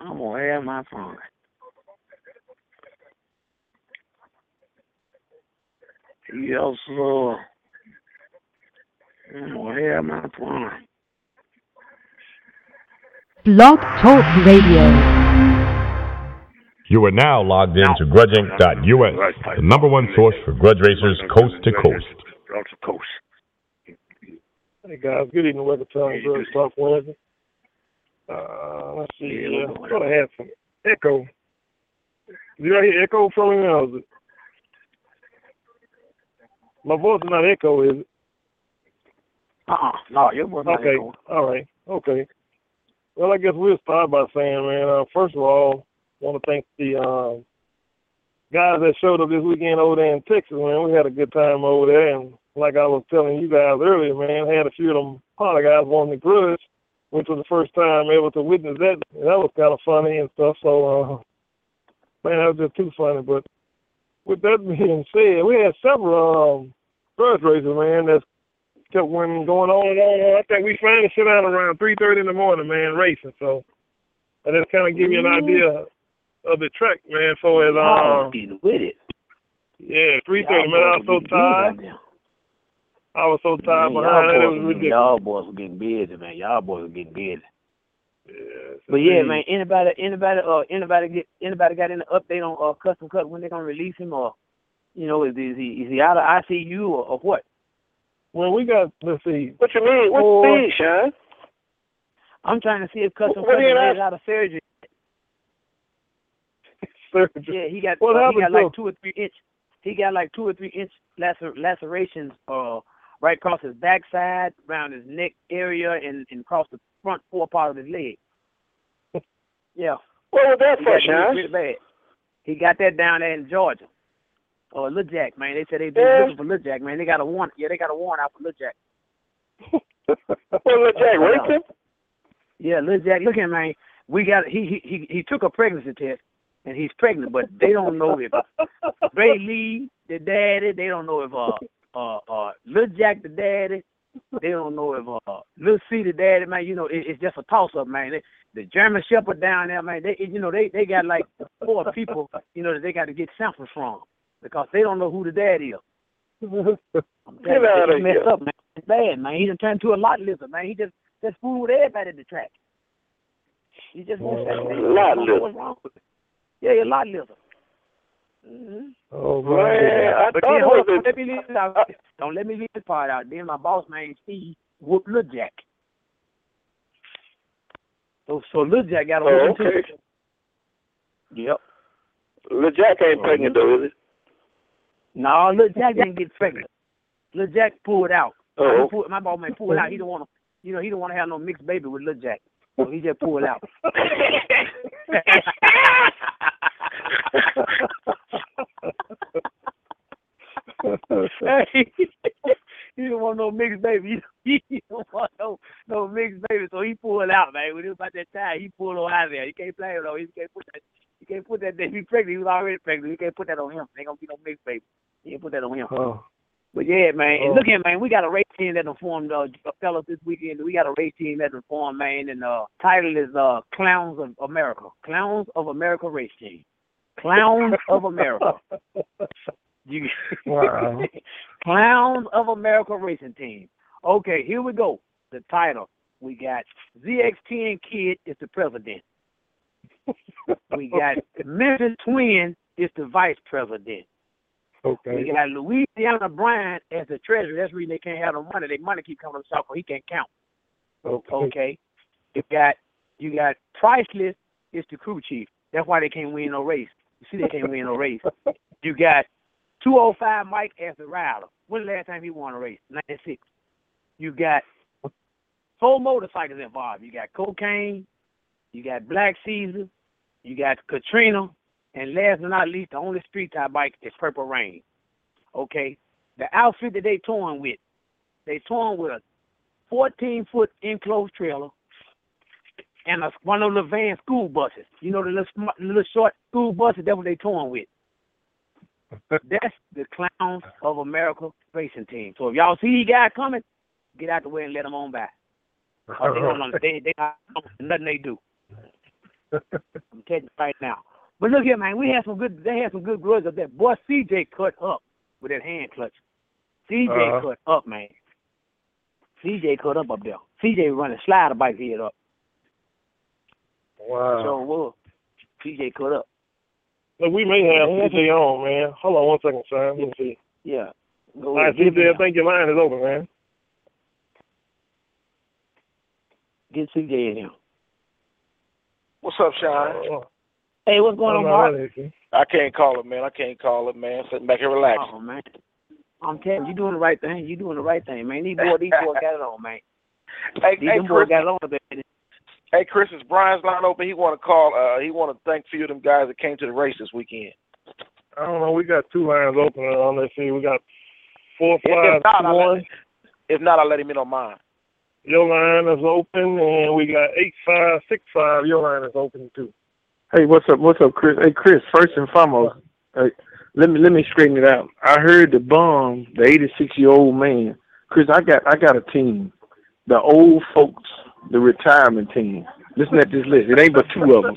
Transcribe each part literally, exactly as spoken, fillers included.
I'm gonna have my fun. Yes, sir. I'm gonna have my fun. Blog Talk Radio. You are now logged in to grudge inc dot U S, the number one source for grudge racers coast to coast. Coast to coast. Hey guys, good evening. Welcome to Tom Grudge Talk Wednesday. Uh, let's see. Yeah, Uh, I thought I had some echo. Did I hear echo from me? Or is it? My voice is not echo, is it? Uh-uh. No, your voice not Okay. echoing. All right. Okay. Well, I guess we'll start by saying, man, uh, first of all, I want to thank the um, guys that showed up this weekend over there in Texas, man. We had a good time over there. And like I was telling you guys earlier, man, I had a few of them Hunter guys wanting to grudge, which was the first time able to witness that. And that was kind of funny and stuff. So, uh, man, that was just too funny. But with that being said, we had several um, grudge races, man, that's kept winning, going on and on. I think we finally sit down around three thirty in the morning, man, racing. So I just kind of give you an idea of the track, man. So as Y'all um, getting with it. yeah, three thirty, man. I was so Y'all boys were getting tired. busy out I was so there. tired Man, behind y'all it. It boys was were getting, ridiculous. y'all boys were getting busy, man. Y'all boys were getting busy. Yes, But yeah, indeed. man. Anybody, anybody, uh, anybody get, anybody got any update on uh, Custom Cut when they gonna release him, or you know, is, is he is he out of I C U or, or what? Well, we got, let's see. What you mean? What Four- you mean, Sean? I'm trying to see if Custom What Cut do you made ask? it out of surgery. surgery. Yeah, he got What uh, he happened got to like him? two or three inch. He got like two or three inch lacer, lacerations, uh, right across his backside, around his neck area, and, and across the front fore part of his leg. Yeah, What was that he for, got Sean? really bad. He got that down there in Georgia. Oh, Lil Jack, man. They said they they Yeah. looking for Lil Jack, man. They got a warrant. Yeah, they got a warrant out for Lil Jack. What was Jack racing? Yeah, Lil Jack. Look at him, man. We got he he he he took a pregnancy test, and he's pregnant, but they don't know if Ray Lee, the daddy, they don't know if uh uh uh Lil Jack, the daddy, they don't know if uh Lil C, the daddy, man. You know, it, it's just a toss up, man. They, the German Shepherd down there, man. They you know they they got like four people, you know, that they got to get samples from because they don't know who the daddy is. Get out It's of messed here. up, man. It's bad, man. He done turned to a lot lizard, man. He just just fooled with everybody at the track. He just messed up, man. Lot I don't know lizard. what's wrong with it. Yeah, a lot lizard. Mm-hmm. Oh, Man, man. I But thought then, it hold was on, a... don't let me leave this out. Don't let me leave this part out. Then my boss man Steve whooped Lil Jack. So so Lil Jack got a Oh, whooping okay. too. Yep. Lil Jack ain't pregnant, though, is it? No, Lil Jack didn't get pregnant. Lil Jack pulled out. Oh. He pulled, my boss man pulled out. He don't want to, you know, he don't want to have no mixed baby with Lil Jack. So he just pulled out. Hey, he don't want no mixed baby. He, he don't want no no mixed baby. So he pulled out, man. When it was about that time, he pulled on out of there. He can't play it though. He can't put that. He can't put that. If he's pregnant, he was already pregnant. He can't put that on him. Ain't gonna be no mixed baby. He can't put that on him. Oh. But yeah, man. Oh. And look here, man. We got a race team that done formed, uh, fellas, this weekend. We got a race team that done formed, man. And uh, title is uh, Clowns of America. Clowns of America race team. Clowns of America. You, Wow. Clowns of America racing team. Okay, here we go. The title. We got Z X ten Kid is the president. We got Memphis Twin is the vice president. Okay. We got Louisiana Bryant as the treasurer. That's the reason they can't have no money. Their money keep coming to the shop, he can't count. Okay. Okay. You got you got Priceless is the crew chief. That's why they can't win no race. You see, they can't win no race. You got two oh five Mike as the rider. When the last time he won a race? ninety-six. You got four motorcycles involved. You got Cocaine. You got Black Caesar. You got Katrina. And last but not least, the only street type bike is Purple Rain. Okay? The outfit that they touring with, they touring with a fourteen-foot enclosed trailer and a, one of the van school buses. You know, the little, sm- little short school buses, that's what they touring with. That's the Clowns of America racing team. So if y'all see the guy coming, get out the way and let him on by. Cause they don't know, they, they not nothing they do. I'm telling you right now. But look here, man. We had some good. They had some good grudges up there. Boy, C J cut up with that hand clutch. C J uh-huh. cut up, man. C J cut up up there. C J running slider bike head up. Wow. So well, C J cut up. Look, we may have C J on, man. Hold on one second, son. Let me see. Yeah. Go All right, C J, I think your line is open, man. Get C J in here. What's up, Sean? Uh, Hey, what's going on, Mark? I can't call it, man. I can't call it, man. Sitting back here relaxing. Oh, man. I'm telling you, you doing the right thing. You doing the right thing, man. These boys, these boys got it on, man. Hey, these hey, boys Chris, got it on, baby. Hey, Chris, is Brian's line open? He want to call. Uh, he want to thank a few of them guys that came to the race this weekend. I don't know. We got two lines open on this. See, we got four, If five, not, I'll one. let, if not, I'll let him in on mine. Your line is open, and we got eight five six five. Your line is open too. Hey, what's up? What's up, Chris? Hey, Chris. First and foremost, hey, let me let me straighten it out. I heard the bum, the eighty-six year old man. Chris, I got I got a team, the old folks, the retirement team. Listen at this list. It ain't but two of them.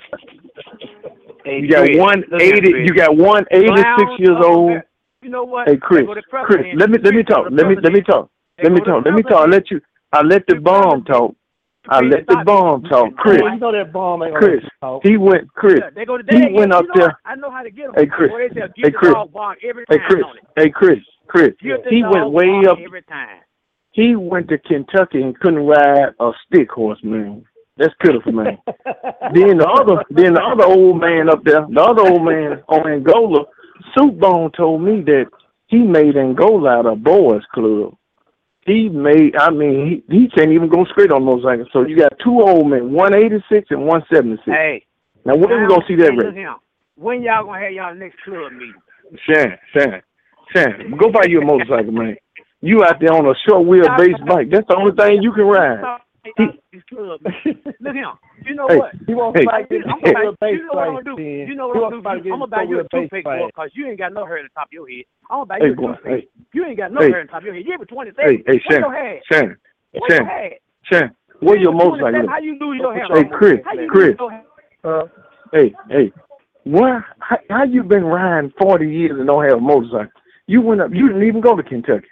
Hey, you got Chris, one eighty. You got one eighty-six years old. You know what? Hey, Chris. Chris, let me let me talk. Let me let me talk. Let me talk. Let me talk. I let you. I let the bum talk. I let the bomb talk, Chris. You know that bomb ain't Chris, talk. he went, Chris, yeah, they go to, he they, went you up know there. What? I know how to get them. Hey, Chris, Boy, they say, hey, Chris, every hey, time Chris, on it. hey, Chris, Chris, he went way up. Every time. He went to Kentucky and couldn't ride a stick horse, man. That's pitiful, man. then the other, then the other old man up there, the other old man on Angola, Soup Bone told me that he made Angola out of a boys club. He made, I mean, he, he can't even go straight on motorcycles. So you got two old men, one eighty-six and one seventy-six. Hey. Now, when are we going to see that race? When y'all going to have y'all next club meeting? Shan, Shan, Shan, go buy you a motorcycle, man. You out there on a short wheelbase bike. That's the only thing you can ride. He, Look him. You know hey, what? He wants hey, to like hey, I'm hey, gonna you know what I'm gonna do? You know what I'm gonna do? I'm gonna buy you a toothpick boy because you ain't got no hair on the top of your head. I'm gonna buy you hey, a boy, toothpick. hey, You ain't got no hey, hair on the top of your head. You ever twenty-seven? Hey, hey, Where Shan, your hair? Shan, Where Shan, your hair? Shan, where your motorcycle? How you lose your hair? Hey, Chris, how you Chris. lose your hair? Uh, hey, hey, what? How, how you been riding forty years and don't have a motorcycle? You went up. You didn't even go to Kentucky.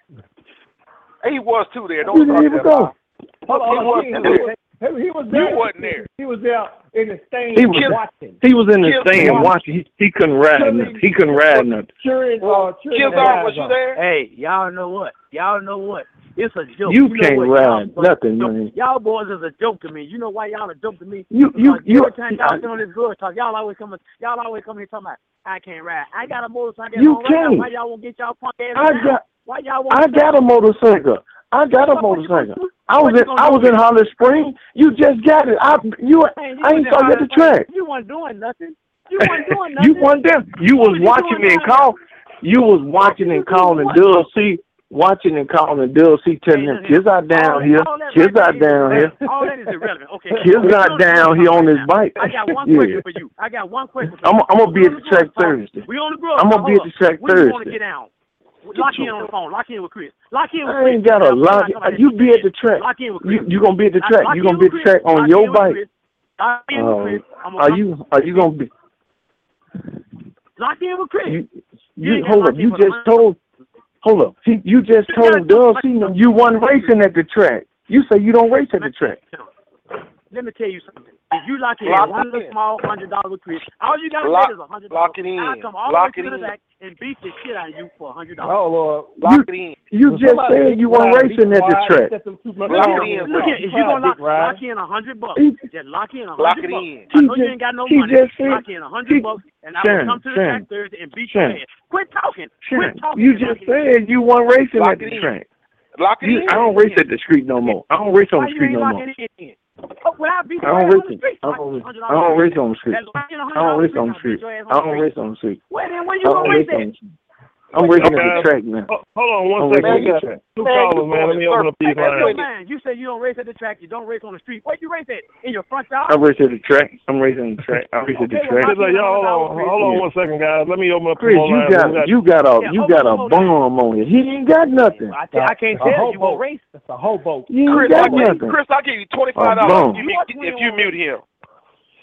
He was too there. Don't You didn't even go. Hold on, he, he, he, he was there. You wasn't there. He was there in the stand He was watching. He was in the Kill, stand watching. He, he couldn't ride nothing. He couldn't ride nothing. Cheering, uh, cheering Kilgore, was you there? Hey, y'all know what? Y'all know what? It's a joke. You, you can't know what? ride y'all, nothing, joke. man. Y'all boys is a joke to me. You know why y'all a joke to me? You, you, Because you. every time y'all I, sit on this good talk, y'all always come, y'all always come here talking about I can't ride. I got a motorcycle. You right now. can't. Why y'all won't get y'all punk ass I down? got. Why y'all won't? I got a motorcycle. I got a motorcycle. I was in. I was in Holly Springs. You just got it. I you. Man, you I ain't saw you at the track. You wasn't doing nothing. You wasn't doing nothing. You wasn't there. You was watching me and call. You was watching and calling Dub C. Watching and calling Dub C. Telling him kids are down here. Kids are down here. All that is irrelevant. Okay. Kids not down here on this bike. I got one Yeah. question for you. I got one question for I'm. you. I'm gonna be at the track Thursday. We on the grove. I'm gonna be at the track When you want to Thursday. get down? Lock in on the phone. Lock in with Chris. Lock in with I Chris. ain't got a lock. You be at the track. Lock in with Chris. You you gonna be at the track. Lock You in gonna be at with the track Chris. on Lock your in with bike. Chris. Lock in with Chris. Um, I'm gonna are come- you are you gonna be? Lock in with Chris. You, You you ain't hold got up. locked You in for the just month. told. Hold up. He, you just You told gotta Dub C you won racing at the track. You say you don't race at the track. Let me tell you something. If you lock in Lock one it little in. small hundred dollar with Chris, all you gotta Lock- say is a hundred lock dollars. it in. I'll come all Lock the way it to the in. back and beat the shit out of you for a hundred dollars. Oh Lord, Lock it in. You Well, just somebody said you won quiet, racing be at the quiet, track. set them two Look Lock here, it in, look bro. here. If you gonna lock, Big Rod. lock in a hundred bucks, He- just lock in a Lock hundred it bucks. in. I know He you just- ain't got no he money. just said- Lock in a he- hundred bucks, and I will Shannon, come to the Shannon, track Thursday and beat your Shannon. ass. Quit talking. Sure. Quit talking. You and just lock it in. said you won racing Lock at the it in. track. Lock it You, in. I don't race at the street no more. I don't race on Why the you street ain't no more. locking it in? Oh, well, I'll beat I your don't ass race. on the street. I Lock don't. one hundred I don't dollars. race on the street. That's locking a I hundred don't dollars. race on the I'll street. beat your ass I on don't the race on the street. Well, then where I you don't gonna race race on at? the street. I'm racing at Okay. the track now. Oh, hold on one I'm second. racing We at the got track. two Man, callers, you man. Let me open up these Hey, yo, lines. man, you say you don't race at the track, you don't race on the street. Where you race at? In your front yard? I race at the track. I'm racing at the track. I race at the Okay, well, track. Hey, look, y'all, hold on, hold on one second, guys. Let me open up Chris, some more you lines. We got got- you got a Yeah, you hold got on, a hold bomb on you. He ain't got nothing. I, t- I can't A tell you. You won't hobo. race. It's a hobo. You ain't Chris, got I'll give, nothing. Chris, I'll give you twenty-five Oh, dollars boom. if you, if you mute him.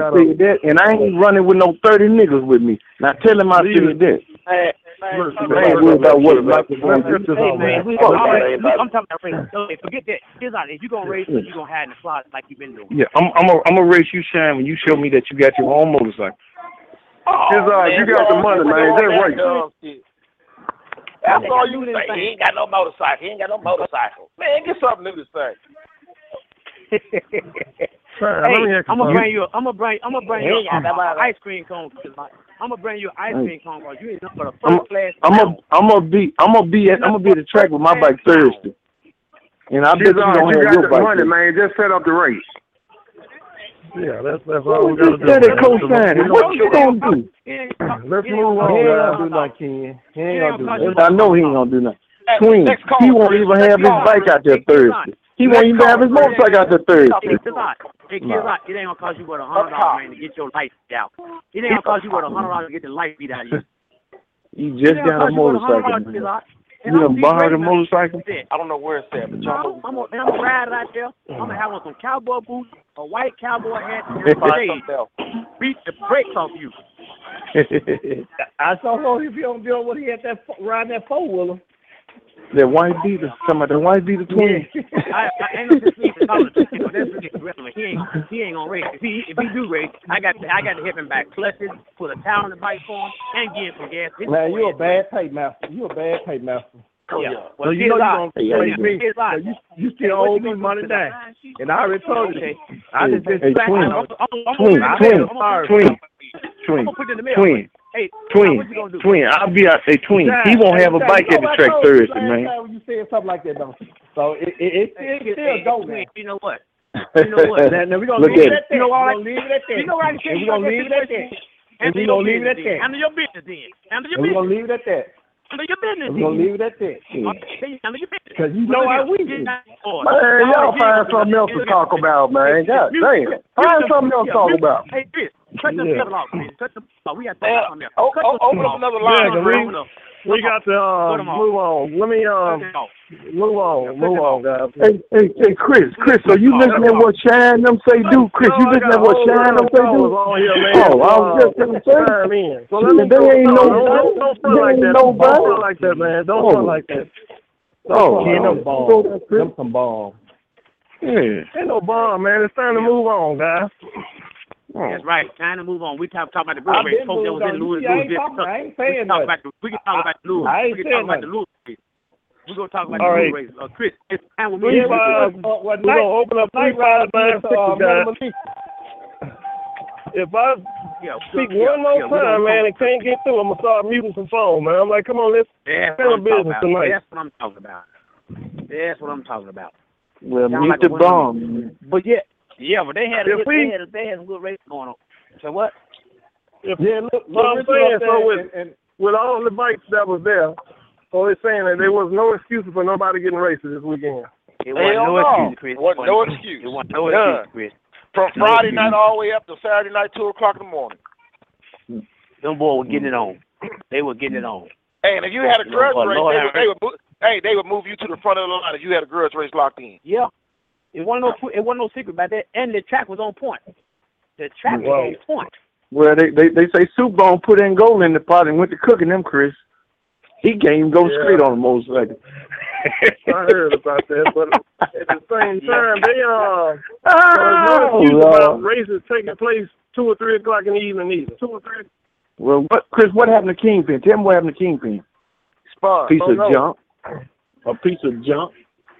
said that, and I ain't running with no thirty niggas with me. Now tell him I said that. Man, I ain't worried about what Michael going to do. Hey, man, we, all right, I'm talking about race. Okay, forget that. Here's out. If you're going to race, you're going to hide in the closet like you've been doing. Yeah, I'm I'm a, I'm gonna race you, Shine, when you show me that you got your own motorcycle. Oh, Just, uh, man, you got the money, man. Just that race. dumb shit. That's all you say. He ain't got no motorcycle. He ain't got no motorcycle. Man, get something new to say. Hey, I'm gonna bring you. I'm gonna bring. I'm gonna bring you Yeah, that an about ice cream cone. I'm gonna bring you an ice cream cone because you ain't nothing but a I'm first class. I'm gonna I'm gonna be I'm gonna be at I'm gonna be at the track with my bike Thursday, and I bet you Just, uh, don't you have got your the bike. money, man. Just set up the race. Yeah, that's that's all we gotta do. Let it man. co-sign it. What you gonna do? Let's move on, He ain't guys. gonna do nothing, Ken. He ain't gonna do nothing. I know he ain't gonna do nothing. Hey, Twin, next call, he won't Chris. even Next have his call, bike out there Thursday. He won't even have his motorcycle out there Thursday. Hey, kids out. Hey, kids out. It ain't gonna cost you but a hundred dollars, man, to get your light beat out. It ain't gonna cost you but a hundred dollars to get the light beat out of you. He just got a motorcycle, man. You done borrowed a motorcycle? I don't know where it's at, but y'all I'm gonna I'm gonna ride out there. I'm gonna have on some cowboy boots, a white cowboy hat, and find a shade. something else. Beat the brakes off you. I saw him if you don't deal with he had that fo- riding that four wheeler. That white beater, some of the white beater twin. I, I ain't no sense in calling it, but that's really irrelevant. He ain't he ain't gonna race. If he if he do race, I got to, I got to hit him back, clutches, put a towel on the bike for him, and give him some gas. His Man, you a forehead. bad paymaster. You a bad paymaster. Yeah. Well, Well, you know you gonna Hey, pay yeah, me. Here's So live. you you still owe me money down. And I already told you. I just been Hey, slacking twin. on Twin, I twin, feel sorry. twin, twin, I'm gonna put it in the mail. twin, Hey, twin, what you gonna do? twin. I'll be out. Hey, twin. He won't have a bike at the track Thursday, man. You said something like that, don't you? So it it, it, Hey, it still hey, go hey, there. you know what? You know what? Now, now we're gonna Look leave at it at that. You know We're what? gonna leave it at that. You know what I And can we're gonna leave it at that. And Handle we're your gonna leave it business at then. that. Handle your business then. Handle your And we're gonna business. leave it at that. Handle your business And we're gonna then. leave it at that. Okay, handle your business. Because you know how we do. Man, y'all find something else to talk about, man. God damn. Find something else to talk about. Hey, Chris, cut the Yeah. level off, Chris. Cut the off. We got to Man, talk something else. oh, Cut oh, the open level up off. another Yeah, line. can Open we up. we got to um, Cut 'em off. move on. Let me um Cut it off. move on, move on, guys. Hey, hey, hey, Chris, Chris. So you listen at what Shine them say do? Chris, you No, I listen got at what a whole Shine them bunch say of do? callers on here, man. Oh, I was just gonna say. Chime in. So let me There go. ain't No, no- don't, don't, don't front like that. Don't nobody. front like that, man. Don't Oh. front like that. Oh, Ken, them oh, bombs. Them some bombs. yeah. Ain't no bomb, man. It's time to move on, guys. That's right. Time to move on. We talk talk about the I've Blue Race. been Folks that moved was on. in You Louis, see, I ain't Louisville. talking- I ain't We saying can talk nothing. about the. We can talk about the Louis. I ain't We can saying talk about the nothing. Louis Race. We're gonna talk about All the right. Louis Race. Uh, Chris, it's time with Three me. five. Uh, what We're night- gonna open up three night five ride nine is, six, uh, guys. Malik. If I Yeah, speak yeah, one more yeah, we time, gonna- man, and can't get through, I'm gonna start muting some phone, man. I'm like, come on, let's That's handle what I'm talking business about. tonight. That's what I'm talking about. That's what I'm talking about. Well, Sound mute like the a winner. bomb. But yeah, yeah, but they had a If good, we- they had a, they had some good race going on. So what? If, Yeah, look, So I'm look, saying, Richard up so there with- and, and with all the bikes that was there, so they're saying that there was no excuse for nobody getting races this weekend. It wasn't Hell no no. excuse, Chris. It wasn't no excuse. It wasn't no None. excuse, Chris. From No Friday excuse. night all the way up to Saturday night, two o'clock in the morning. Them boys were getting it on. They were getting it on. Hey, and if you had a grudge Lord, race, Lord they have would, they would move, hey, they would move you to the front of the line if you had a grudge race locked in. Yeah. It wasn't no it wasn't no secret about that. And the track was on point. The track Wow. was on point. Well, they they they say Soup Bone put in gold in the pot and went to cooking them, Chris. He can't even go Yeah. straight on the motorcycle. I heard about that, but at the same time, they uh, Oh, there's no excuse Lord. about races taking place two or three o'clock in the evening either. Two or three. Well, what, Chris, what happened to Kingpin? Tell me what happened to Kingpin. Spun. Piece don't of know. junk. A piece of junk.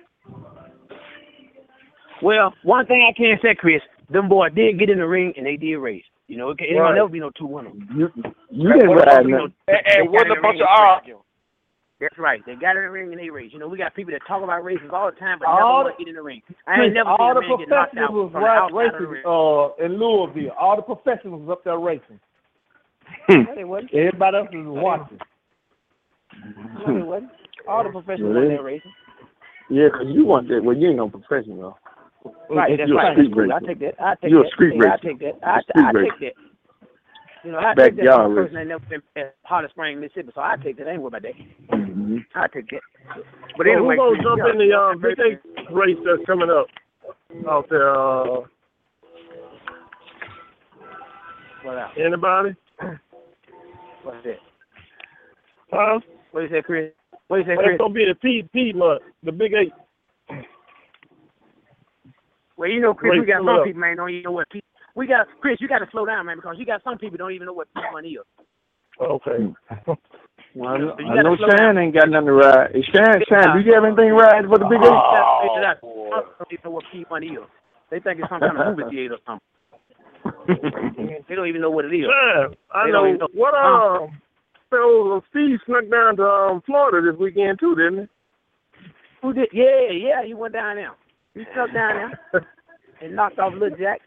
Well, one thing I can say, Chris, them boys did get in the ring and they did race. You know, it ain't Right. gonna never be no two winners. You, you didn't What ride about- nothing. And, and wasn't a bunch of arguing. That's right. They got in the ring and they race. You know, we got people that talk about races all the time, but All never the- want to get in the ring. I ain't never all seen the a man get knocked out professionals from the was outside of the racing ring. uh, in Louisville. All the professionals was up there racing. Hmm. No, they wasn't. Everybody else was watching. No, they wasn't. All the professionals Really? were there racing. Yeah, 'cause you want that. Well, you ain't no professional. Right, that's You're a right. street That's cool. I racer. take that. I take You're a that. street Yeah, I racer. take that. I, A street I racer. take that. You know, I take that Backyard from a racer. person that never been at Holly Springs, Mississippi, so I take that. I ain't worried about that. Mm-hmm. I take that. But So anyway, who's gonna Chris, jump yeah, in the um, Chris, V eight race that's coming up out there? Uh, what else? anybody? What's that? Huh? What you say, Chris? What you say, That's Chris? gonna be the P Piedmont, the Big Eight. Well, you know, Chris, Race we got coming some up. people, man, don't even know what P- we got Chris. You got to slow down, man, because you got some people don't even know what P money is. Okay. Well, I know, I know Shan ain't got nothing to ride. Hey, Shan, Shan, do you have anything riding for the big eight? Oh, they don't even know what P money is. They think it's some kind of movie theater or something. They don't even know what it is. Man, I they know. know. What uh, so Steve snuck down to um, Florida this weekend too, didn't he? Who did? Yeah, yeah, he went down there. He snuck down there and knocked off Lil Jack.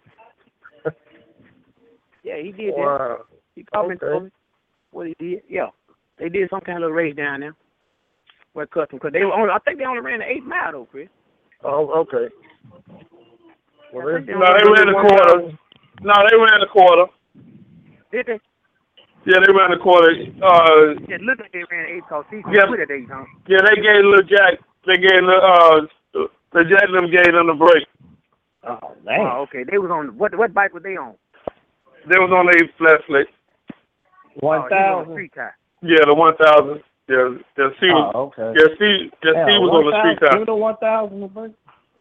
Yeah, he did wow. that. He called me Okay. and told me what he did. Yeah, they did some kind of race down there. Well, custom, because they were only, I think they only ran the eight mile though, Chris. Oh, okay. Well, I they, think they No, they ran the quarter. No, they ran the quarter. Did they? Yeah, they ran the quarter. Uh, Yeah, look like they ran eight because he Yeah. quit at eight, huh? yeah, they gave Lil Jack. They gave Lil, uh, the Jack them gave them the break. Oh, man. Oh, okay. They was on what? What bike were they on? They was on a flat flick. One Oh, he was on a thousand. street car. Yeah, the one thousand. Yeah, yeah. C was. Oh, okay. Yeah, C. Yeah, C was on the street Give car. it a one thousand, buddy.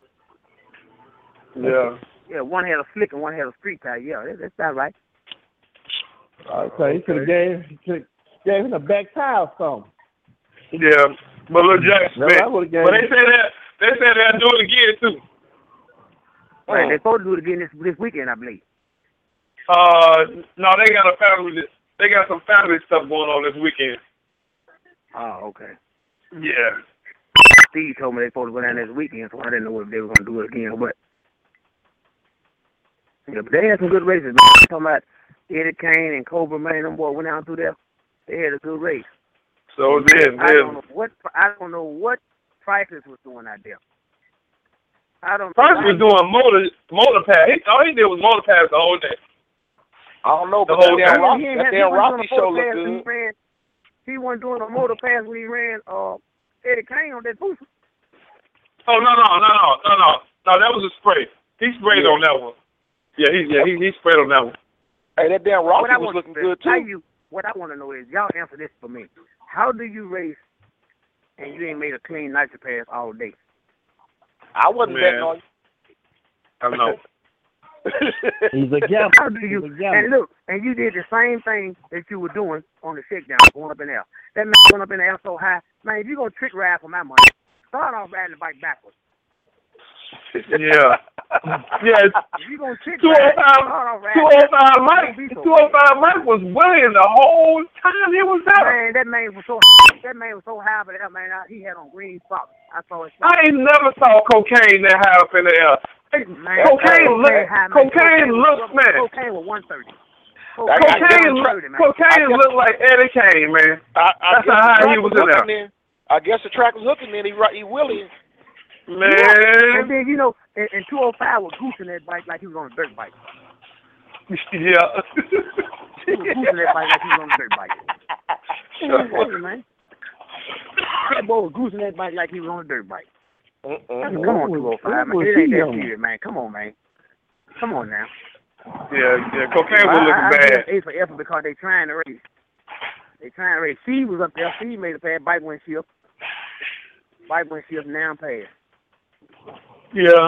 Yeah. Yeah, one had a flick and one had a street car. Yeah, that, that's not right. Okay, he could have gave, he could gave him a back tire or something. Yeah, but Lil Jack No, spent. I would've gave But they him- said that they said they'll do it again too. Right, they're supposed to do it again this this weekend, I believe. Uh, no, they got a family. They got some family stuff going on this weekend. Oh, okay. Yeah. Steve told me they're supposed to go down this weekend, so I didn't know if they were going to do it again. But yeah, but they had some good races. Man. I'm talking about Eddie Kane and Cobra, man, them boys went down through there. They had a good race. So it is. I don't know what I don't know what Priceless was doing out there. I don't. First know. was doing motor motor pass. He, all he did was motor pass the whole day. I don't know, The but whole that damn time. Rocky, He ain't that had- he damn wasn't Rocky doing a show motor pass when looked he good. ran. He wasn't doing a motor pass when he ran uh, Eddie Kane on that booster. Oh no no no no no no no that was a spray. He sprayed Yeah. on that one. Yeah he yeah he, he sprayed on that one. Hey, that damn What Rocky I was want looking to- good How too. you? What I want to know is y'all answer this for me. How do you race and you ain't made a clean nitro pass all day? I wasn't Man. betting on you. I know. He's a gambler. How do you? He's a gambler. And look, and you did the same thing that you were doing on the shakedown, going up in the air. That man going up in the air so high. Man, if you gonna trick ride for my money, start off riding the bike backwards. Yeah. Yeah. If you gonna trick Two oh ride, five start off riding. two oh five Mike Don't be so two oh five Mike was winning the whole time he was there. Man, that man was so that man was so high up in the air, man. I, he had on green socks. I saw his I socks. ain't never saw cocaine that high up in the air. Hey, Man, cocaine uh, look high, man. cocaine looks was- man. Cocaine was one thirty. I got Cocaine different look thirty, man. cocaine looked like Eddie Kane, man. I, I That's guess how the high track he was in hooking there. then. I guess the track was hooking then. He right, he willing. And Man. then you know, in, in two oh five was goosing that bike like he was on a dirt bike. Yeah. He was goosing that bike like he was on a dirt bike. Hey, man. That boy was goosing that bike like he was on a dirt bike. Mm-mm. Come on, two oh five, man. It ain't that serious, man. Come on, man. Come on now. Yeah, yeah, cocaine was I, looking I, I bad. give A for effort because they trying to race. They trying to race. Steve was up there. Steve made a bad bike windshield. Bike windshield now pass. Yeah.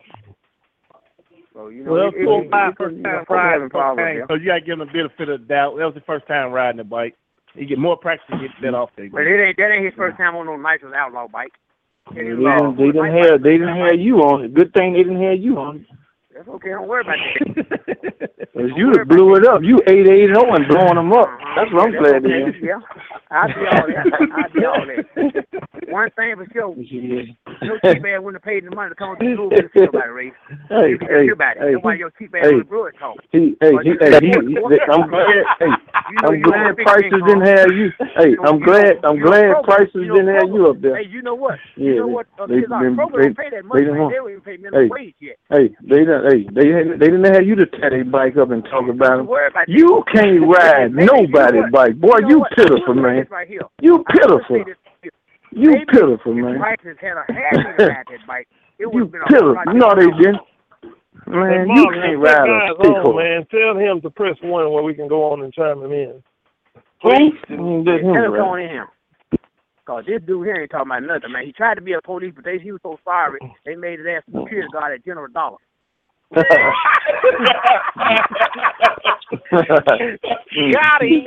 So you know, Well, it, it, two oh it, five it, first you time know, folks having riding problems cocaine, there. so you got to give him a benefit of the doubt. That was the first time riding the bike. He get more practice to get that off there. But it ain't that ain't his first time on no Nitro's outlaw bike. They didn't, they didn't have they didn't have you on it. Good thing they didn't have you on it. That's okay. Don't worry about that. Cause you that blew it up. You eight eight zero and blowing them up. That's what I'm Yeah, glad to okay. hear. Yeah, I'll be all that. I'll be all that. One thing for sure, Yeah. your cheap ass wouldn't have paid the money to come on the school with the about it, Ray. Hey, You can hey, hear about it. hey, That's why your cheap ass hey. with the Brewers talk. He, hey, he, hey, he, I'm glad. Hey, You know I'm you glad want big Prices income. didn't have you. Hey, You know, I'm you glad. know, I'm you know, glad Kroger, Prices you know, didn't have Kroger. you up there. Hey, you know what? Yeah, you know what? Uh, they, kids out they, Kroger they, don't pay that they much. didn't Man. want- They don't even pay minimum Hey, wage yet. hey, they didn't. Hey, they hadn't- they didn't have you to tear their bike up and talk about Don't them. worry about that. You can't ride Maybe, nobody's you know what? bike, boy. You know You what? pitiful, Look at man. this right here. You I wanna pitiful. say this here. You Maybe pitiful, if man. Prices had a had to ride that bike, it would You have been a pitiful. whole lot No, they different. didn't. Hey, Man, you Marvin, can't if that ride a guy's stick on, horse. man, tell him to press one where we can go on and chime him in. Who? You let him Tell him ride. on in him. Cause this dude here ain't talking about nothing, man. He tried to be a police, but they, he was so sorry they made it ask the security guard at General Dollar. Got him.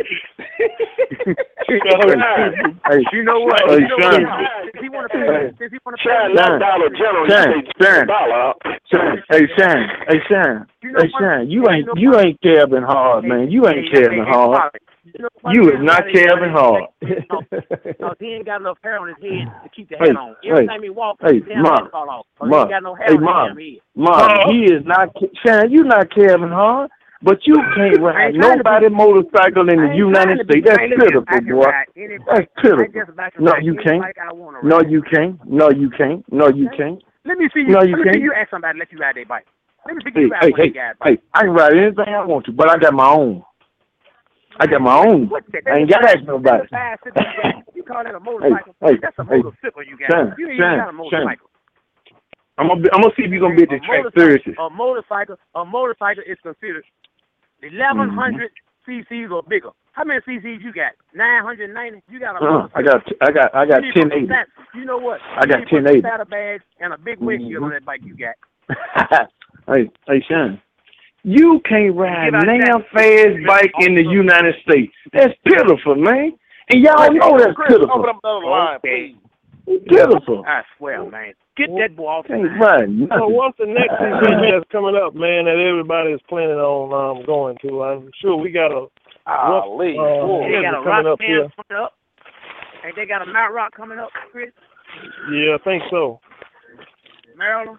Hey, you know what? Hey, you know Sean. what? If he want to pay, if he want to Shine pay, that Dollar General. Shine, You say shine. dollar. Shine. Hey, Shine. Hey, Shine. You know Hey, what? Shine. You ain't know you what? ain't Kevin Hard, man. You ain't Hey, Kevin hey, hey, Hard. You, know what? You is not Kevin Hard. No, he ain't got enough hair on his head to keep the Hey, hat on. Every hey, time he walks, hey, his damn Ma, head fall off. 'Cause Ma, he ain't got no hair hey, on his Ma, damn head. Ma, he is not Shine. You not Kevin Hard, but you can't I ride ain't trying to nobody be- motorcycle in I the ain't United trying to be States. That's man, listen, pitiful, I can boy. ride any That's bike. pitiful. I just about to No, ride you any can't. bike I wanna No, ride. you can't. No, you can't. No, you can't. Let me see you. No, let you me can't. see you ask somebody to let you ride their bike. Let me see Hey, you ride hey, one of hey, these guys' hey, bike. I can ride anything I want to, but I got my own. I got my own. What's that? I ain't got to ask nobody. That's a bicycle you got. You call that a motorcycle? hey, That's a hey, motorcycle you got. Shine, you ain't Shine, even got a motorcycle. I'm gonna, be, I'm gonna see if you're gonna be at the A track motorcycle- Thursday. A motorcycle, a motorcycle is considered eleven hundred cc's or bigger. How many cc's you got? Nine hundred ninety. You got a Uh, motorcycle. I got, I got, I got You need to ten put some eighty. sat- You know what? I got you need to put ten eighty. some saddlebags and a big windshield on that bike you got. hey, hey, Sean, you can't ride Give out damn that- fast bike in the United States. That's pitiful, man. And y'all know that's Chris, open pitiful. up another line, Okay. please. Pitiful. I swear, man. Get that boy off the Can't line. ride So nothing. what's the next event that's coming up, man, that everybody is planning on um, going to? I'm sure we got a Ah, rough, Lee. uh, They schedule got a coming rock up band here. coming up. Ain't they got a Mount Rock coming up, Chris? Yeah, I think so. Maryland?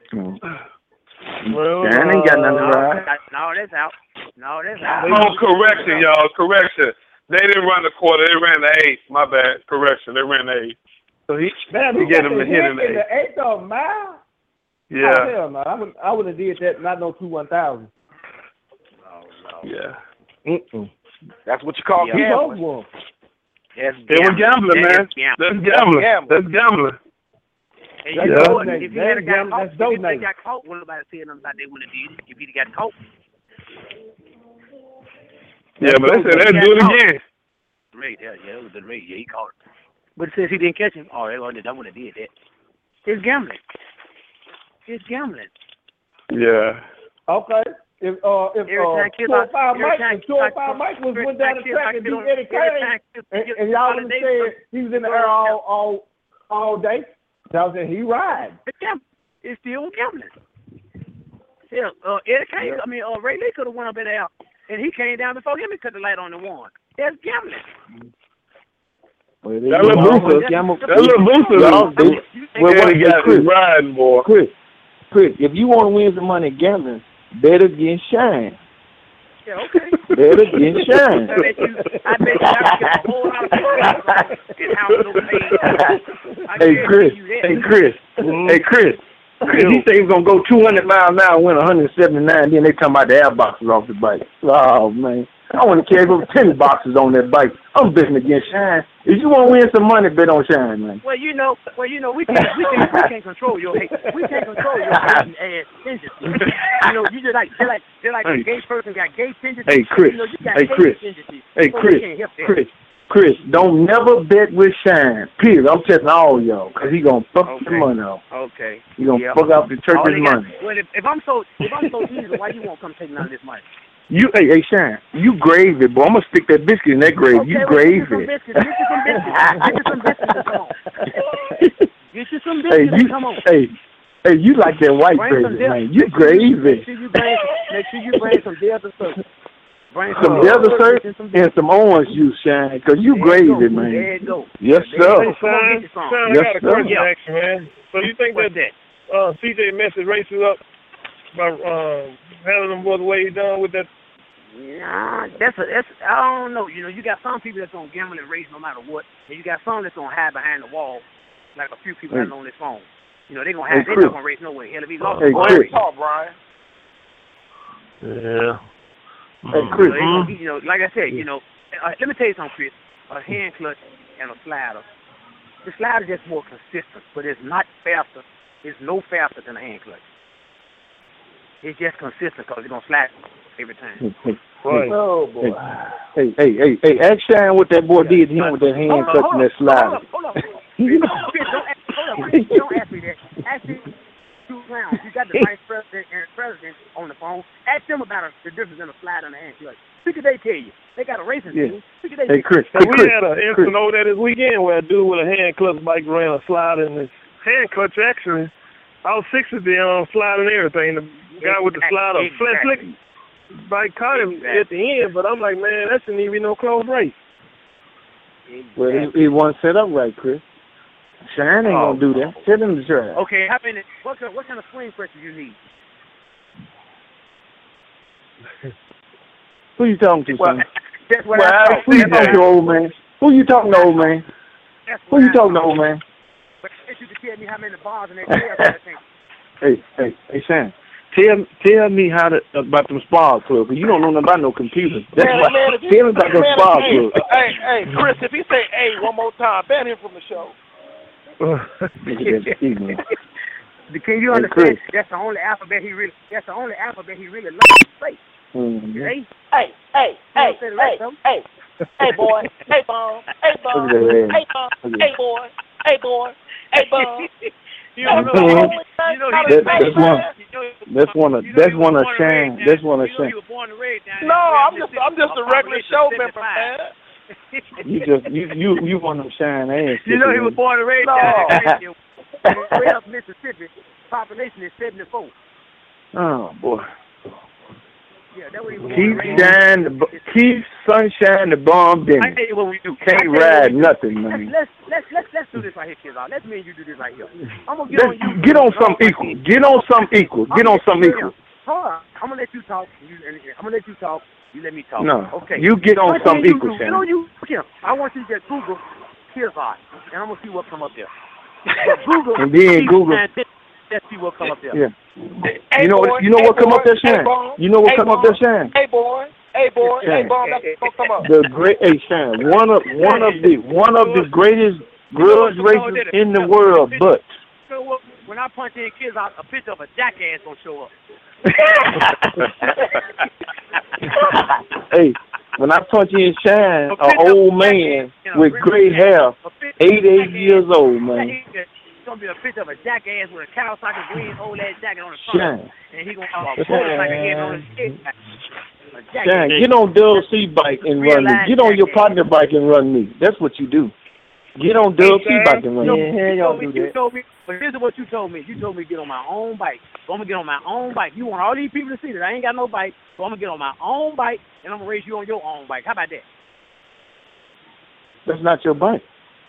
Well, Sean ain't got nothing to uh, ride. No, that's out. No, that's out. Oh, correction, y'all. Correction. They didn't run the quarter. They ran the eight. My bad. Correction. They ran the eight. So he, Man, he he get got him the to hit in the in eight. the eighth of a mile. Oh, Yeah. hell no. I would I would have did that. Not no two one thousand. Yeah. Mm-mm. That's what you call Yeah. He gambling. both won. That's It was gambling, That man. is gambling. That's gambling. gambling. That's gambling. And Yeah. you know what? That's If he had donating. got That's caught, if he donating. got caught, wouldn't nobody say nothing about they wouldn't have did it. If he'd got caught. Yeah, but they said they'd do it again. Right, yeah, yeah, it was the rate. Yeah, he caught it. But since he didn't catch him, oh, they wouldn't have did that. It's gambling. It's gambling. Yeah. Okay. If uh if Every uh time kids two oh are- five every Mike time if two oh kids five are- Mike was every went down time the kids track are and get beat on- Eddie every Kane time kids and, get and y'all would have holidays, said he was in the air all all all day. Y'all said he ride. It's gambling. It's still gambling. Yeah, uh, Eddie Kane, I mean, uh, Ray Lee could have went up in there, and he came down before him and cut the light on the one. That's gambling. Well, That little booster. That little booster. Y'all do- Well, Yeah, what, he hey, got Chris, his riding, boy. Chris, Chris, if you want to win some money gambling, bet against Shine. Yeah, okay. Bet against Shine. I bet you, I bet you I could get a whole lot of people in house no paid. I Hey, guarantee Chris. you that. Hey, Chris. Hey, Chris. Chris, he said he was going to go two hundred miles an hour and win one seventy-nine, then they talking about the air boxes off the bike. Oh, man. I want to carry over ten boxes on that bike. I'm betting against Shine. If you want to win some money, bet on Shine, man. Well, you know, well, you know, we can't, we can't, we can't control your hate. We can't control your hating ass tendencies. You know, you just like, just like, just like a gay person got gay tendencies. Hey, Chris. You know, you got Hey, hating Chris. tendencies. Hey, So we Chris. can't help that. Chris. Chris, don't never bet with Shine. Period. I'm testing all y'all, because he going to fuck Okay. your money off. Okay. He going to Yeah. fuck out the All church's they got- money. Well, if, if I'm so, if I'm so easy, why you won't come take none of this money? You, hey, hey, Shine, you gravy, boy. I'm going to stick that biscuit in that gravy. Okay, you well, gravy. Get you some biscuits. Get you some biscuits. Get you some biscuits and come on. Get you some Hey, biscuits you, and come on. hey, hey, you like that white Bring some gravy, Del- man. You make sure gravy. Make sure you bring, make sure you bring some Delta syrup. Bring Some Delta syrup and some orange juice, Shine, because you There you gravy, go. man. There you go. Yes, There you sir. go. Come on, get you some. Son, I Yes, got a sir. question, Yeah. action, man. So you think What's that, that? uh, C J messed his races up by um, handling them boys the way he done with that? Nah, that's a that's I don't know. You know, you got some people that's gonna gamble and race no matter what, and you got some that's gonna hide behind the wall, like a few people Hey. that know on this phone. You know, they gonna Hey, hide. They're Chris. not gonna race no way. Hell, if he lost, Hey, he's gonna Chris. race. Talk, Brian. Yeah. Hey, You Chris. know, they gonna, you know, like I said, you know, uh, let me tell you something, Chris. A hand clutch and a slider. The slider is just more consistent, but it's not faster. It's no faster than a hand clutch. It's just consistent because it's gonna slide every time. Hey, Oh boy. hey, hey, hey, hey, ask Shine what that boy did to him with that hand Hold on, clutch hold and on, that slider. Hold on, hold on. You know, Chris, don't ask, hold on, Chris, don't ask me that. Ask me two rounds. You got the vice president and president on the phone. Ask them about a, the difference in a slide and a hand clutch. See what they tell you. They got a racing Yeah. team. See what they Hey, Chris. So Hey, we Chris. had an Chris. incident over there this weekend where a dude with a hand clutch bike ran a slide, and his hand clutch actually, all six of them um, slide and everything. The guy with the slider, Exactly. flat flick bike caught him Exactly. at the end, but I'm like, man, that shouldn't even be no close race. Well, he, he wasn't set up right, Chris. Shine ain't Oh. gonna do that. Tell him to try. Okay, how many? What kind, what kind of swing pressure you need? Who you talking to, Well, son? that's what Well, I thought. who you talking to, old man? Who you talking to, old man? That's Who what you I talking to, thought. old man? But if you could tell me how many bars in that tail, I think. Hey, hey, hey, Sam. Tell tell me how to about them spa clubs. You don't know nothing about no computers. That's Man, why. man, if you- Tell me about them man, spa hey, clubs. hey, hey, Chris, if he say hey one more time, ban him from the show. Look at that evening. Can you Hey, understand? Chris. That's the only alphabet he really. That's the only alphabet he really likes to say. Mhm. Hey, Hey, hey, hey, say the hey, rest of 'em. hey, hey, boy, hey, bum, hey, bum, Look at that hey, head. bum, Look at hey, that. boy, hey, boy, hey, bum. You know, Mhm. you know, That, he that's one. That's one of. That's one of Shane. That's one of Shane. No, I'm just, I'm just a regular show member, man. You just you you you want them Shine ass. You know he was born and raised No. down in way up Mississippi. Population is seventy-four. Oh boy. Yeah, that's what he was born Keep and raised. shine the bu- keep sunshine the bomb I then. tell you what we do. I Can't tell you what ride we do. nothing, man. Let's let's let's let's do this right here, kids. Let's me and you do this right here. I'm gonna get Let's on you. get on something equal. Get on something equal. Get on something equal. Hold on. I'm gonna let you talk. You, I'm gonna let you talk. You let me talk. No. Okay. You get on First thing something you equal, do, Get Shane. on you. Kim. I want you to just Google Kizart, and I'm gonna see what come up there. But Google And then Google. Let's see what come up there. Yeah. Hey, You know boy, what? You know hey, what come boy, up there, hey, Shine? boy, You know what hey, come up boy, there, Shine? Hey, boy, hey, boy, hey, Shine. boy, that's what come up. The great, hey, Shine. One of one of the one of the greatest grudge races in the world, but. You know what? When I punch in kids out, a picture of a jackass gonna show up. Hey, when I punch in Shine, an old man with gray hair, eighty-eight years old, man. It's gonna be a picture of a jackass with a Kawasaki green old ass jacket on the front, Shine. and he gonna have a motorcycle head on his head. A jackass. Shine, get on Dub C bike and run me. Get on your partner bike and run me. That's what you do. Get on Dub C bike and run You, me. you, told me, you told me, but here's what you told me. You told me to get on my own bike. So I'm gonna get on my own bike. You want all these people to see that I ain't got no bike, so I'm gonna get on my own bike and I'm gonna race you on your own bike. How about that? That's not your bike.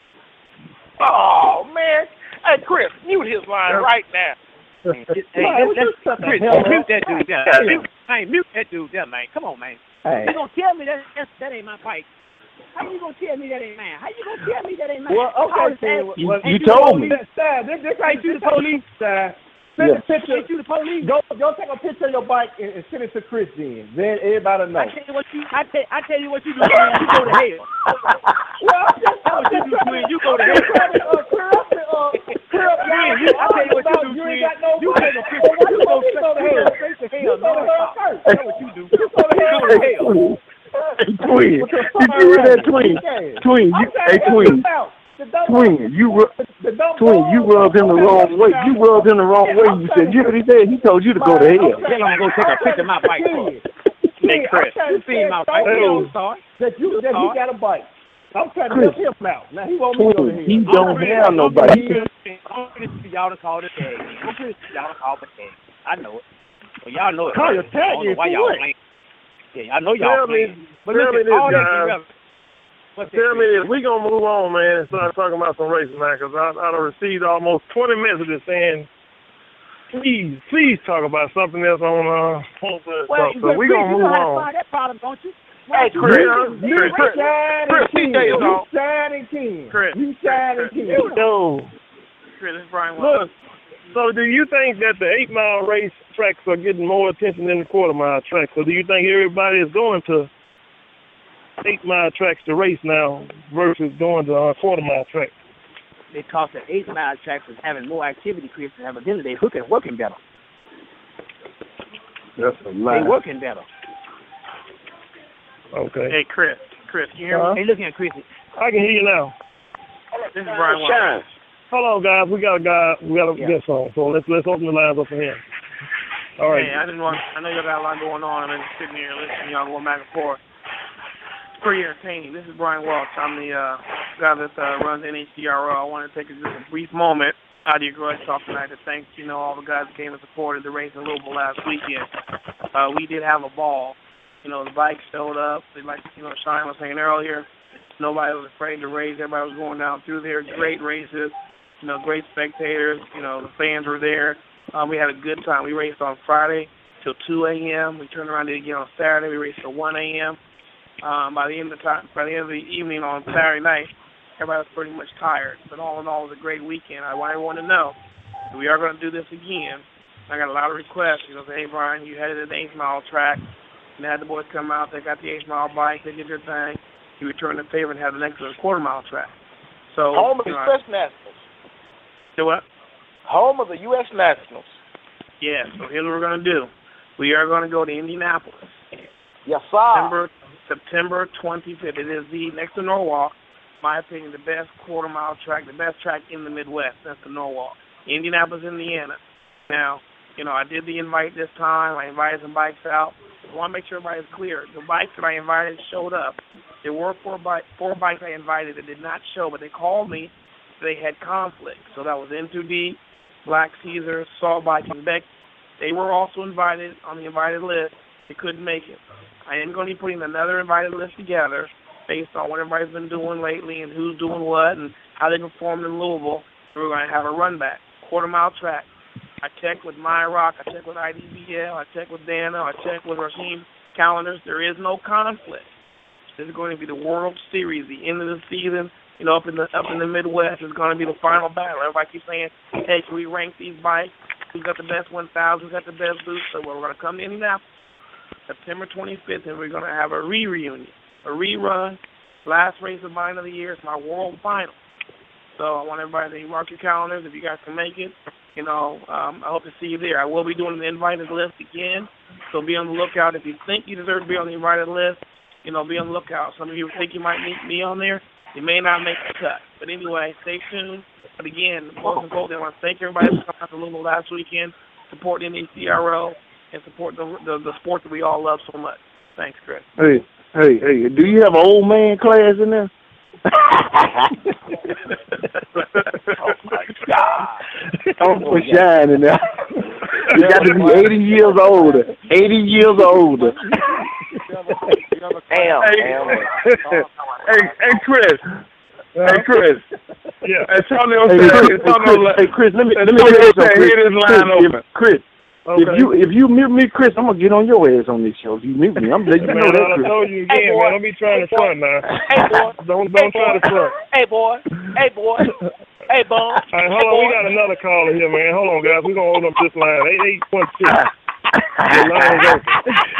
Oh, man. Hey, Chris, mute his line right now. Hey, let's, let's, Chris, mute that dude there. Mute, hey, mute that dude there, man. Come on, man. Hey. You gonna tell me that that, that ain't my bike? How you gonna tell me that ain't mine? How you gonna tell me that ain't mine? Well, okay, then. You, Well, you told me. Sir, this, this ain't you the police, sir. Send Yeah. a picture. Ain't you the police? Go, go take a picture of your bike and, and send it to Chris then. Then everybody know. I tell you what you, I tell, I tell you what you do, man. You go to hell. Well, I'm just, That's what you do, twin. You go to I'm hell. just trying to uh, clear up the, uh, clear up Man, y'all you, I tell you what you do, you twin. ain't got no You bike. take a picture. Well, You why go you straight go to hell? straight to You hell. go to hell non-stop. first. That's what you do. You go to hell. You go to hell. Hey, twin. Did you hear that, twin? Twin, you, hey, twin. Twin, you ru- twin, you rubbed him the wrong way. You rubbed him the wrong way. You said, you know what he said? He told you to go to hell. Tell him I'm gonna go take a picture of my bike. Hey, Chris, you seen my bike? Hey. Start. That you that he got a bike. I'm trying to Chris. help him out. Now he won't me to go to Twin, hell. he don't have no bike. I'm pretty sure y'all to call the tag. I'm pretty sure y'all to call the tag. I know it. But y'all know it. Call your I tag don't know in why for y'all what? playing. Yeah, I know y'all Tell me, playing. But tell me listen, this, all that guys. irrelevant. What's that, Tell me Chris? this. We gonna move on, man, and start talking about some racing now, because I I done received almost twenty messages saying, please, please talk about something else on uh on the Well, stuff. So we Chris, gonna you move know how to on. solve that problem, don't you? Hey, You- Chris. you- You you- Chris, shine Chris, and king. C J is You on. shine and king. Chris, You shine and king. Yo, Chris, this is Brian Wells. look. So do you think that the eight mile race tracks are getting more attention than the quarter mile tracks? So do you think everybody is going to eight mile tracks to race now versus going to uh, quarter mile tracks? Because the eight mile tracks is having more activity, Chris, and evidently they hooking working better. That's a They lie. working better. Okay. Hey, Chris, Chris, you hear Uh-huh. me? Hey, look here, Chris. I can hear you now. This is Brian Wells. Shine. Hold on, guys. We got a guy. We got a Yeah. guest on. So let's let's open the lines up for him. All right. Hey, I didn't want. I know y'all got a lot going on. I'm just sitting here listening to y'all going back and forth. It's pretty entertaining. This is Brian Welch. I'm the uh, guy that uh, runs N H C R O. I want to take just a brief moment out of your grudge talk tonight to thank you know all the guys that came and supported the race in Louisville last weekend. Uh, we did have a ball. You know, the bikes showed up. They like you know Shine was saying earlier. Nobody was afraid to race. Everybody was going down through there. Great races. You know, great spectators. You know, the fans were there. Um, we had a good time. We raced on Friday till two a.m. We turned around and did it again on Saturday. We raced till one a.m. Um, by the end of the time, by the end of the evening on Saturday night, everybody was pretty much tired. But all in all, it was a great weekend. I want everyone to know that we are going to do this again. I got a lot of requests. You know, say, hey, Brian, you headed to the eighth mile track. And had the boys come out. They got the eighth mile bike. They did their thing. You returned the favor and had the next quarter mile track. So home of the you know, U S Nationals. Do what? Home of the U S Nationals. Yeah, so here's what we're going to do. We are going to go to Indianapolis. Yes, sir. September, September twenty-fifth. It is the, next to Norwalk, my opinion, the best quarter mile track, the best track in the Midwest. That's the Norwalk. Indianapolis, Indiana. Now, you know, I did the invite this time. I invited some bikes out. I want to make sure everybody's clear. The bikes that I invited showed up. There were four, bike, four bikes I invited that did not show, but they called me. They had conflict. So that was N two D, Black Caesar, Salt Bike, and Beck. They were also invited on the invited list. They couldn't make it. I am going to be putting another invited list together based on what everybody's been doing lately and who's doing what and how they performed in Louisville. We're going to have a run back, quarter mile track. I checked with MyRock. I checked with I D B L. I checked with Dana. I checked with Rasheem Calendars. There is no conflict. This is going to be the World Series, the end of the season. You know, up in the up in the Midwest is going to be the final battle. Everybody keeps saying, "Hey, can we rank these bikes? Who's got the best one thousand? Who's got the best boost?" So we're going to come to Indianapolis, September twenty-fifth, and we're going to have a re-reunion, a rerun. Last race of mine of the year is my world final. So I want everybody to mark your calendars if you guys can make it. You know, um, I hope to see you there. I will be doing the invited list again, so be on the lookout. If you think you deserve to be on the invited list, you know, be on the lookout. Some of you think you might need me on there. You may not make the cut. But anyway, stay tuned. But again, most importantly, I want to thank everybody for coming out to Louisville last weekend, support N H C R O, and support the, the the sport that we all love so much. Thanks, Chris. Hey, hey, hey, do you have an old man class in there? Oh, my God. I'm for shine in there. You got to be eighty years older. eighty years older. Damn, hey, damn. hey, hey, Chris. Hey, Chris. Yeah. Antonio Hey, said, Chris, Antonio, hey, Chris, let me let me Antonio tell you said, something. hit his Chris, line open. Chris, Okay. if you if you mute me, Chris, I'm gonna get on your ass on this show. If you mute me, I'm letting you know Man, that, I Chris. told you again, Hey, boy. man. Don't be trying to front now. Hey, boy. Don't Hey, don't try boy. to front. Hey, boy. Hey, boy. Hey, boy. All right, hold on. We got another caller here, man. Hold on, guys. We're going to hold up this line. eight eight one six. The line is open.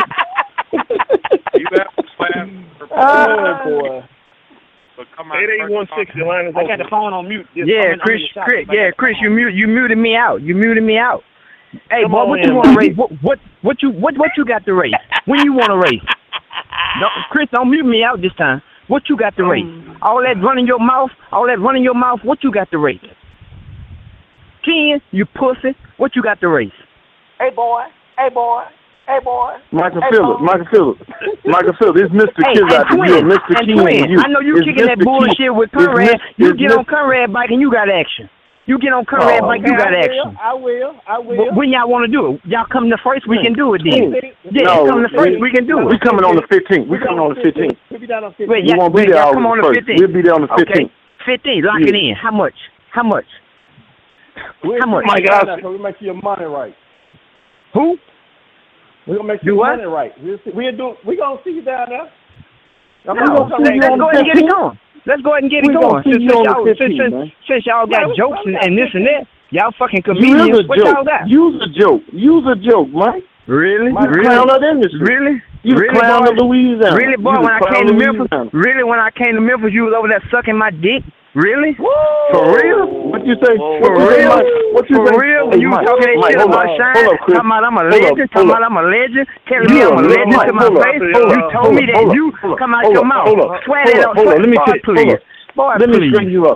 you have to class for Oh, boy. eight eight one six. The line is I open. got the phone on mute. Just Yeah, I'm in- I'm Chris, in the shop. Chris, I got yeah, the Chris, phone you on mute, you muted me out. You muted me out. Hey, Come boy, on what in, you want to man. race? What, what, what you, what, what you got to race? When you want to race? No, Chris, don't mute me out this time. What you got to race? All that running your mouth, all that running your mouth. What you got to race? Ken, you pussy. What you got to race? Hey, boy. Hey, boy. Hey, boy. Michael Hey, Phillips, boy. Michael Phillips, Michael Phillips. It's Mister Hey, Kids and out there. twin, You, Mister and King. twin. You. I know you It's kicking that Mister bullshit King. with It's Conrad. Mister You it's get on Mister Conrad bike and you got action. You get on Conrad Oh, bike, you Okay, got I action. will. I will. I will. But when y'all want to do it, y'all come the first, we can do it then. Yeah, No, come the first, we can do We it. coming on the fifteenth. We coming on the fifteenth. We'll be down on Wait, fifteenth. We yeah, won't be wait, there y'all all come on the first. fifteenth. We'll be there on the Okay, fifteenth. fifteen, lock Yeah. it in. How much? How much? We'll How much? see My you God. down there, so we make your money right. Who? We're gonna make Do your what? money right. We'll see. We'll do. We gonna see you down there. No, We gonna see let's you go on the ahead and get it fifteenth. going. Let's go ahead and get We it gonna going. see Since, you since, on the y'all, since, fifteenth, since, man. since y'all got Yeah, we- jokes and, and this and that, y'all fucking Use comedians. a What y'all joke. got? Use a joke. Use a joke, Mike. Really? You the Really? clown of the industry. Really? You the really, clown boy? of Louisiana. Really, boy, You the when I clown came of to Memphis, Louisiana. really, when I came to Memphis, you was over there sucking my dick? Really? Woo! For real? What you say? For What you say, real? Mike? What you For say? real? Hey, When you Mike, talking that Mike, shit hold about up. Shine, Hold up, Chris. talking about I'm a Hold legend, up, talking hold about up. I'm a legend, telling You me I'm a a legend. legend Mike, to my hold up. face. Hold You up, told hold me up, that hold up, you hold up, come out hold your up, mouth. hold up, Swear hold that up, on hold up. Let me boy, see. Hold please. up. Boy, Let me please. straighten you up.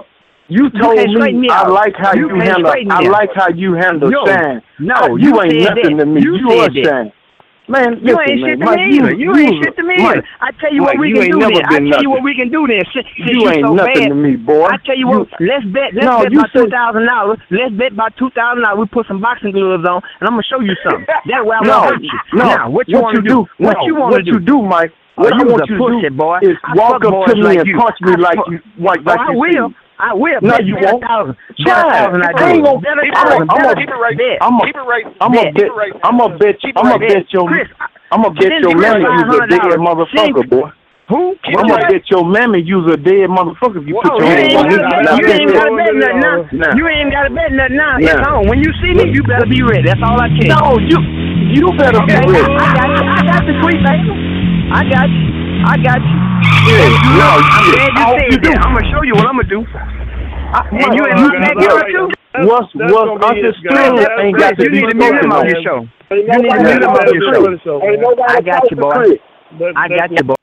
You told can't straighten me me I out. like how You you, can't handle. straighten me I out. like how you handle No, Shine. no, you, you ain't said nothing that. to me. You You, said are that. Shine. Man, You listen, ain't man. shit to Mike, me you, either. You, you, ain't shit to me Mike, either. I tell you Mike, what we you can ain't do never then. I been tell you nothing. what we can do then. Since, since You you ain't so nothing bad, to me, boy. I tell you You- what, let's bet. Let's No, bet you about said- two thousand dollars. Let's bet about two thousand dollars. We put some boxing gloves on, and I'm gonna show you something. That way I No, won't hurt you. no. Now, what you want to do? What no, you want what to do? you do, Mike? What Oh, I you want was a you to pussy, do boy. is I walk fuck up boys to me like and you. punch me I like fuck- you, like, Oh, like I you will. see. I will. No, bet, you bet won't. a thousand. Bet Try a it. thousand. I I do. ain't gonna- Bet a I'm thousand. gonna- I'm Bet a- gonna- Keep it right. bet. I'm Keep it right. I'm gonna Keep bet. it right. I'm gonna bet. Keep it I'm gonna right. bet your. Chris, I'm gonna bet send your Chris mammy use a five hundred dead dollars. motherfucker, Send- boy. Who? I'm gonna bet your mammy use a dead motherfucker if you put Whoa, your you hands ain't on me. gotta bet, Now, you bet ain't that. gotta bet nothing now. Now. You ain't gotta bet nothing now. Now. It's on. When you see me, you better be ready. That's all I care. No, you you better Okay, be ready. I got you. I got the sweet baby. I got you. I got you. Yeah, no, I'm shit. glad I hope you you said do. that. I'm gonna show you what I'm gonna do. I, And you in you- my what- backyard too? What's That's what's gonna be it, understood guys. ain't That's got to You be need to mute spoken him off on. your show. Ain't You need to nobody mute him off talk your to show. Chris. Ain't nobody I got talk you, to boy. Chris. That- I that's got you, boy.